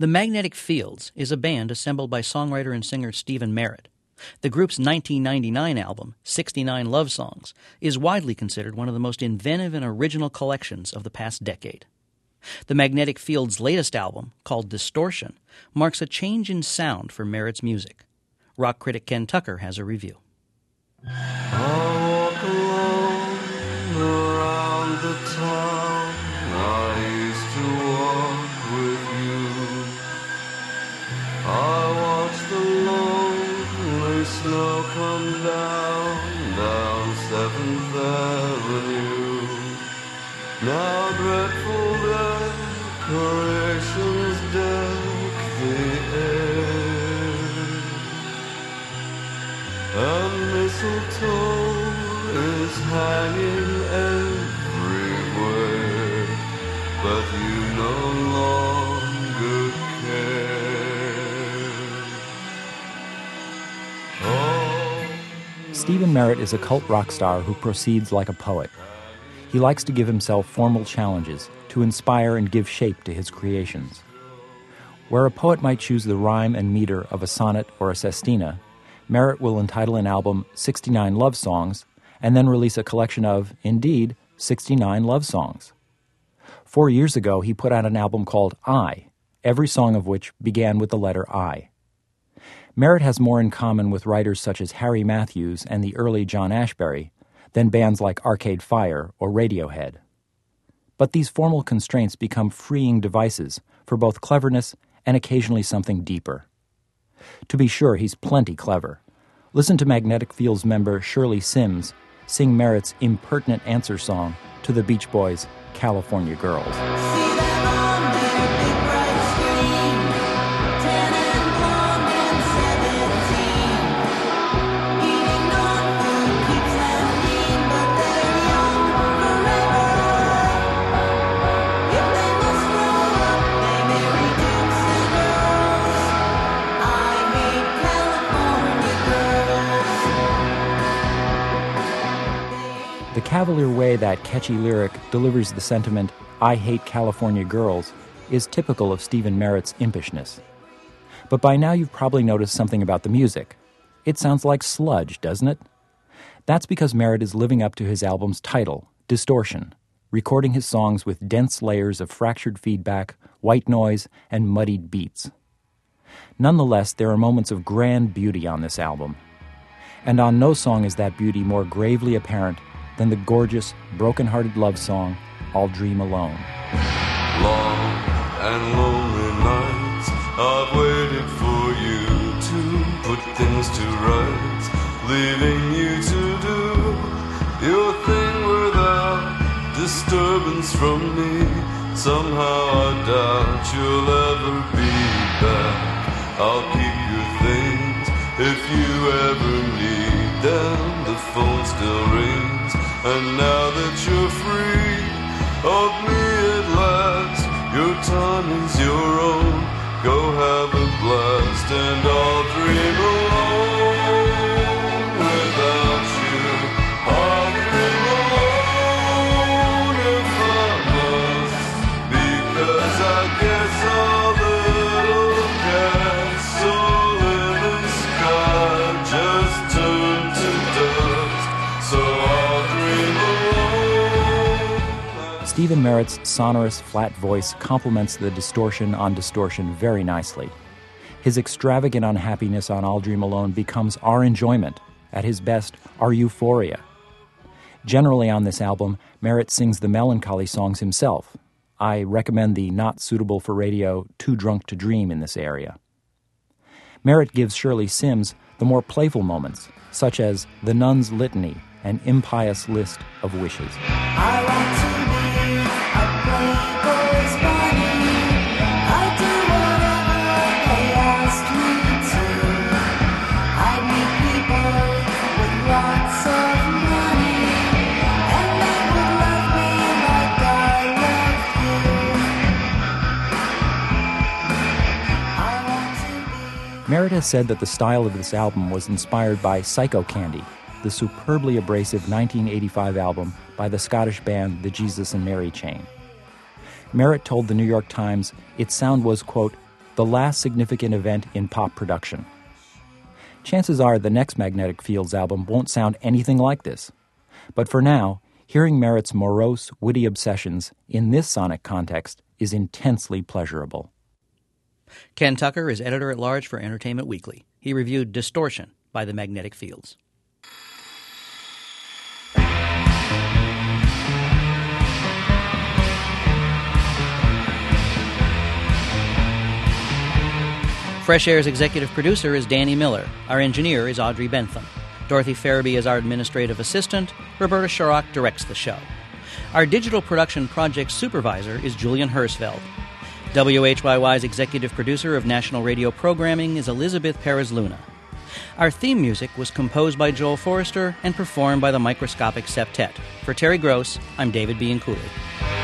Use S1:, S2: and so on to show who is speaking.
S1: The Magnetic Fields is a band assembled by songwriter and singer Stephen Merritt. The group's 1999 album, 69 Love Songs, is widely considered one of the most inventive and original collections of the past decade. The Magnetic Fields' latest album, called Distortion, marks a change in sound for Merritt's music. Rock critic Ken Tucker has a review.
S2: I walk alone around the town I used to walk with you. I watch the lonely snow come down 7th Avenue. Now dreadful decorations deck the air, and mistletoe is hanging everywhere, but you no longer care. Oh.
S3: Stephen Merritt is a cult rock star who proceeds like a poet. He likes to give himself formal challenges to inspire and give shape to his creations. Where a poet might choose the rhyme and meter of a sonnet or a sestina, Merritt will entitle an album 69 Love Songs and then release a collection of, indeed, 69 love songs. 4 years ago, he put out an album called I, every song of which began with the letter I. Merritt has more in common with writers such as Harry Matthews and the early John Ashbery than bands like Arcade Fire or Radiohead. But these formal constraints become freeing devices for both cleverness and occasionally something deeper. To be sure, he's plenty clever. Listen to Magnetic Fields member Shirley Sims sing Merritt's impertinent answer song to the Beach Boys' California Girls. The cavalier way that catchy lyric delivers the sentiment, "I hate California girls," is typical of Stephen Merritt's impishness. But by now you've probably noticed something about the music. It sounds like sludge, doesn't it? That's because Merritt is living up to his album's title, Distortion, recording his songs with dense layers of fractured feedback, white noise, and muddied beats. Nonetheless, there are moments of grand beauty on this album. And on no song is that beauty more gravely apparent than the gorgeous, broken-hearted love song, I'll Dream Alone.
S2: Long and lonely nights I've waited for you to put things to rights, leaving you to do your thing without disturbance from me. Somehow I doubt you'll ever be back. I'll keep your things if you ever need them. The phone still rings, and now that you're free of me at last, your time is your own. Go have a blast, and I'll dream alone without you. I'll dream alone if I must, because I guess all the little castle in the sky just turned to dust. So I'll dream alone.
S3: Stephen Merritt's sonorous, flat voice complements the distortion on distortion very nicely. His extravagant unhappiness on I'll Dream Alone becomes our enjoyment, at his best, our euphoria. Generally on this album, Merritt sings the melancholy songs himself. I recommend the not suitable for radio Too Drunk to Dream in this area. Merritt gives Shirley Sims the more playful moments, such as The Nun's Litany, an impious list of wishes.
S4: I want to be a playboy's bunny. I do whatever they ask me to. I meet people with lots of money, and they would love me like I love you. I want to be.
S3: Merritt has said that the style of this album was inspired by Psycho Candy, the superbly abrasive 1985 album by the Scottish band The Jesus and Mary Chain. Merritt told the New York Times its sound was, quote, the last significant event in pop production. Chances are the next Magnetic Fields album won't sound anything like this. But for now, hearing Merritt's morose, witty obsessions in this sonic context is intensely pleasurable.
S1: Ken Tucker is editor-at-large for Entertainment Weekly. He reviewed Distortion by the Magnetic Fields. Fresh Air's executive producer is Danny Miller. Our engineer is Audrey Bentham. Dorothy Farabee is our administrative assistant. Roberta Sharrock directs the show. Our digital production project supervisor is Julian Hersfeld. WHYY's executive producer of national radio programming is Elizabeth Perez-Luna. Our theme music was composed by Joel Forrester and performed by the Microscopic Septet. For Terry Gross, I'm David Bianculli.